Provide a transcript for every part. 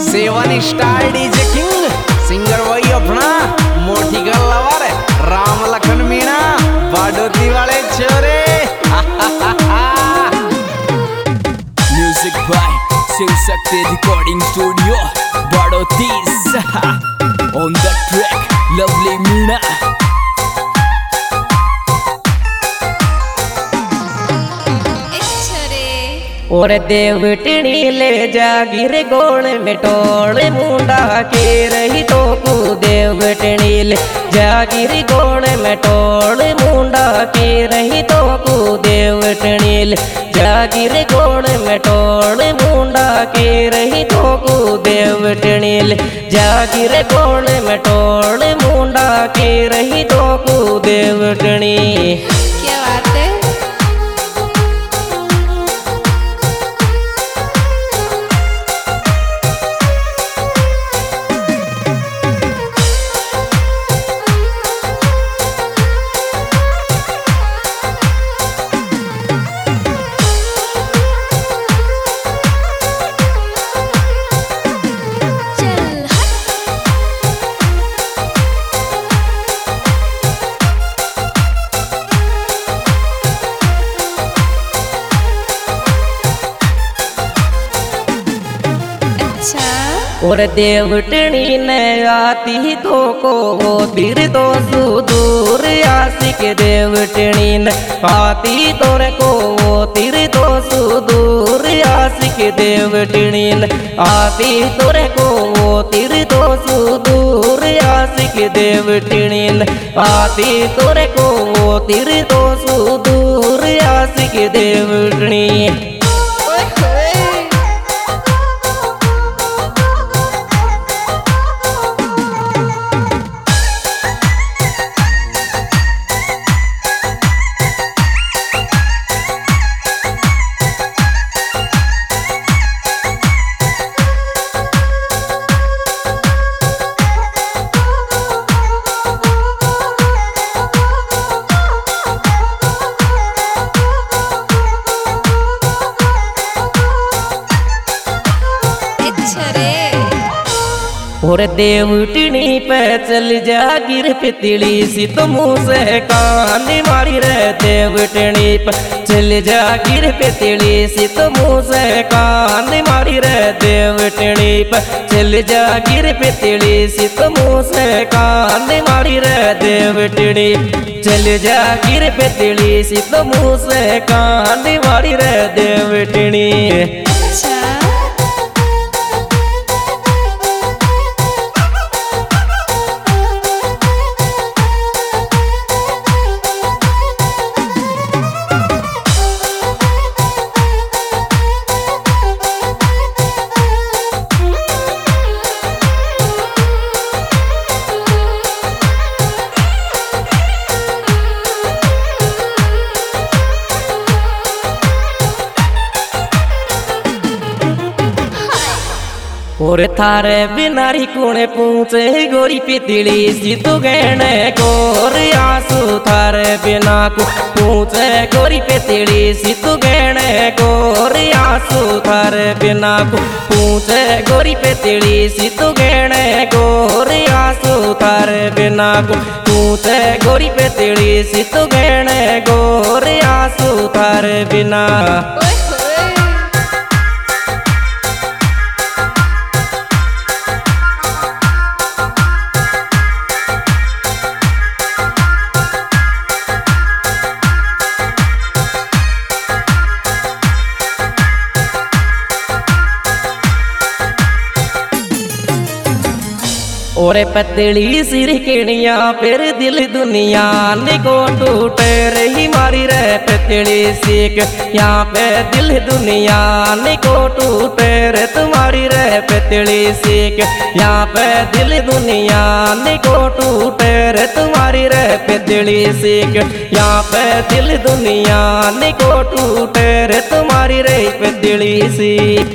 Seven star DJ king singer वही अपना मोटी गल्लावर राम लखन मीणा बाडोती वाले छोरे। Music by Shiv Shakti recording studio Badoti on the track lovely Meena. और देवटनी ले जागिर गोल में टोल मुंडा के रही तो को देवटनी ले जागिर गोल में टोल मुंडा के रही तो को देवटनी ले जागिर गोल में टोल मुंडा के रही तो को देवटनी ले जागिर गोल में टोल मुंडा के रही तो को देवटनी। क्या बात है। और देवटनी ने आती तो को वो तीर तो सुदूर आशिक देवटनी ने आती तो को वो तीर तो सुदूर आशिक देवटनी ने आती तो को वो तीर तो सुदूर आशिक देवटनी ने आती तो को वो तीर तो सुदूर आशिक देवटनी। और देवटनी पे चल जा गिर पितली सी तो मुँह से कान मारी रे देवटनी पे चल जा गिर पितली सी तो मुँह से कान मारी रे देवटनी पे चल जा गिर पितली सी तो मुँह से कान मारी रे देवटनी चल जा गिर पितली सी तो मुँह से कान मारी रे देवटनी। और थारे बिनारी कोने पूछे गोरी पितली सी तू गहने गोर आंसू थारे बिना को पूछे गोरी पितली सी तू गहने गोर आंसू थारे बिना को पूछे गोरी पितली सी तू गहने गोर आंसू थारे बिना को पूछे गोरी पितली सी तू गहने गोर आंसू थारे बिना। और पतली सिर केणिया फिर दिल दुनिया निको टूट रही मारी रे पतली सीख यहाँ पे दिल दुनिया निको टूट रे तुम्हारी रे पतली सीख यहाँ पे दिल दुनिया निको टूट रे तुम्हारी रे पतली सीख यहाँ पे दिल दुनिया निको टूट रे तुम्हारी रे पतली सीख।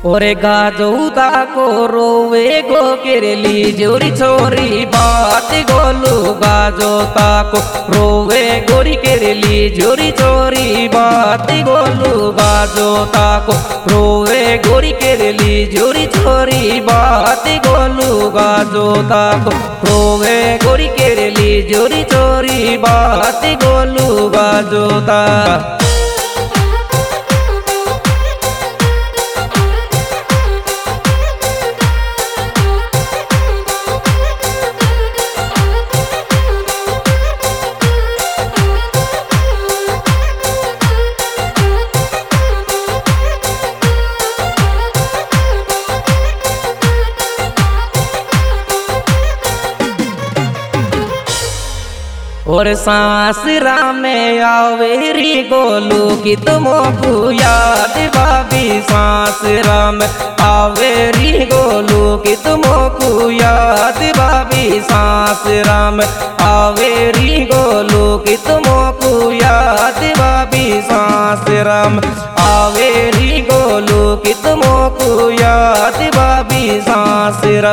ओरे गाजोता को रोवे गो केरली जोरी छोरी बात गोलू गाजोता को रोवे गोरी केरली जोरी छोरी बात गोलू गाजोता को रोवे गोरी केरली जोरी छोरी बात गोलू गाजोता को रोवे गोरी केरली जोरी छोरी बात गोलू गाजोता। और सासरा में आवेरी गोलू की तुमको याद बाबी सासरा में आवेरी गोलू की तुमको याद बाबी सासरा में आवेरी गोलू की तुमको याद बाबी सासरा में आवेरी गोलू की तुमको याद बाबी सासरा।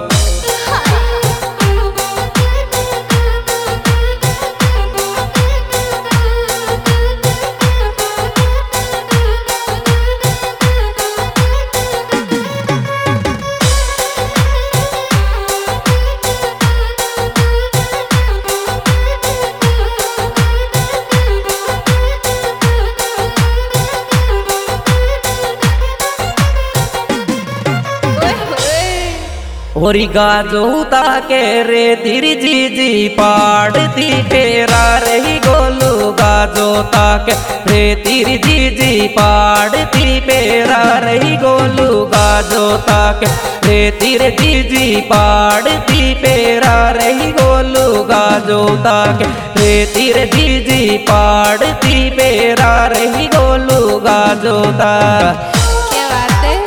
ओरी गाजोता के रे तेरी जीजी पाड़ती फेरा रही गोलू गाजोता के रे तेरी जीजी पाड़ती फेरा रही गोलू गाजोता के रे तेरी जीजी पाड़ती फेरा रही गोलू गाजोता के रे तेरी जीजी पाड़ती फेरा रही गोलू गाजोता। क्या बात है।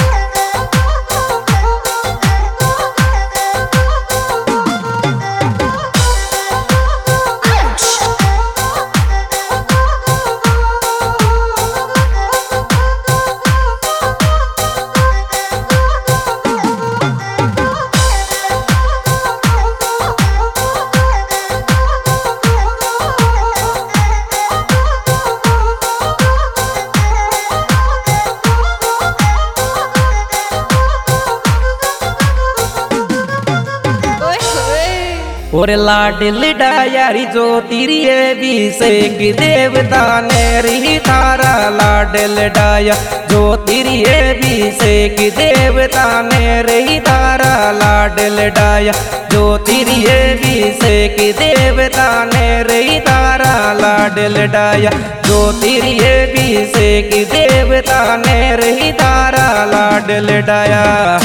और लाडल डायारी जो तिरिये भी से कि देवता ने रही तारा लाडल डाया जो तिरिये भी से कि देवता ने रही तारा लाडल डाया जो तिरिये भी से कि देवता ने रही तारा लाडल डाया जो तिरिये भी से कि देवता ने रही तारा लाडल डाया।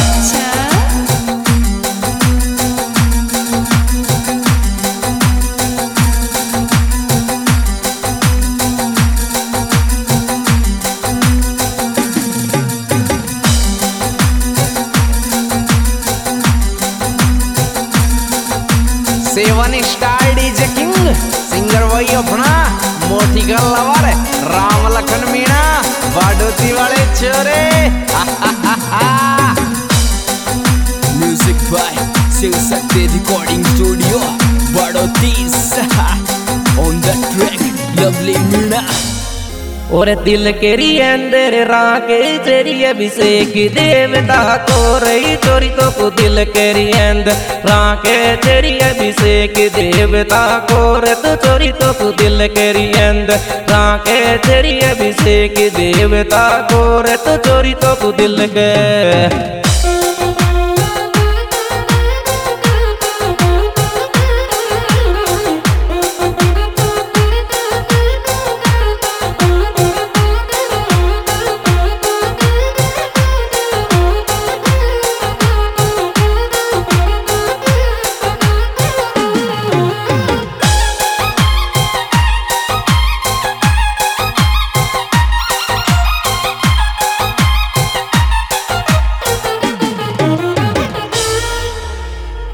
Seven star DJ king singer वही अपना मोटी गल्लावर राम लखन मीणा बाडोती वाले छोरे। Music by Shiv Shakti recording studio Badoti on the track lovely Meena. और दिल केरी अंदर राके तेरी अभिषेक देवता को रही चोरी तो को दिल केरी अंदर राके तेरी अभिषेक देवता को रे तो चोरी तो को दिल केरी अंदर राके तेरी अभिषेक देवता को रे तो चोरी तो को दिल के।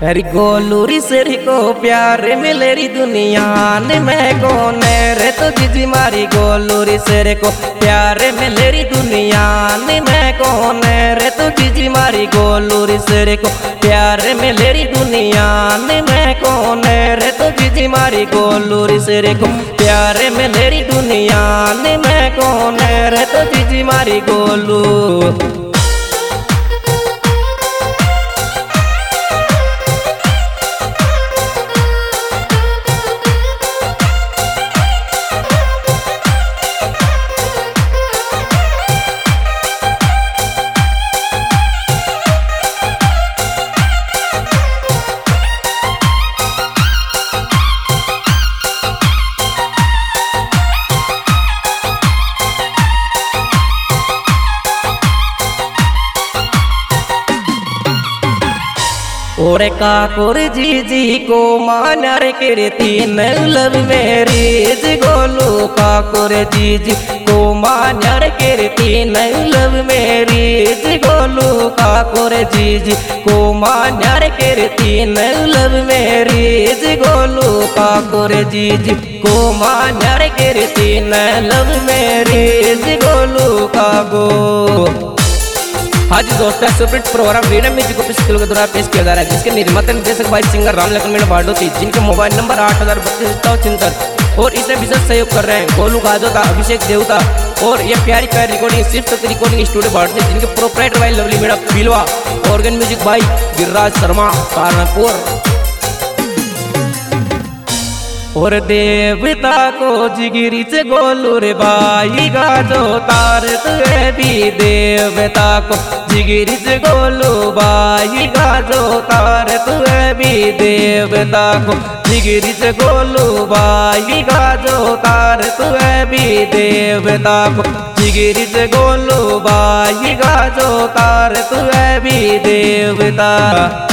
अरे गोलू री सेरी को प्यार मिले री दुनिया ने मैं कौन रे तो जीजी मारी गोलू री सेरे को प्यार मिले री दुनिया ने मैं कौन रे तो जीजी मारी गोलू री सेरे को प्यार मिले री दुनिया ने मैं कौन रे तो जीजी मारी गोलू री सेरे को प्यार मिले री दुनिया ने मैं कौन रे तो जीजी मारी गोलू। और काकुर जीजी को मानर करती नलब मेरीज गोलू काकुर जीजी को मानर करती नलब मेरीज गोलू काकुर जीजी को मानर करती नलब मेरीज गोलू काकुर जीजी को मानर करती नलब मेरीज गोलू कागो। आज दोस्तों सुप्रीत प्रोग्राम वीणा म्यूजिक को पिछले के द्वारा पेश किया जा रहा है जिसके निर्माता निर्देशक भाई सिंगर राम लखन मीणा बाडोती जिनके मोबाइल नंबर 8032 और इसमें विशेष सहयोग कर रहे हैं गोलू गाजोता अभिषेक देवता और ये प्यारी प्यारी रिकॉर्डिंग सिर्फ तक रिकॉर्डिंग स्टूडियो बाडोती जिनके प्रोप्राइटर भाई लवली मीणा बिलवा ऑर्गन म्यूजिक भाई गिरिराज शर्मा सहारनपुर। और देवता को जिगिरी से गोलू रे बाई गाजो तार तुए भी देवता को जिगिरी से गोलू बाई गाजो तार तुए भी देवता को जिगिरी से गोलू बाई गाजो तार तुए भी देवता को जिगिरी से गोलू बाई गाजो तार तुए भी देवता।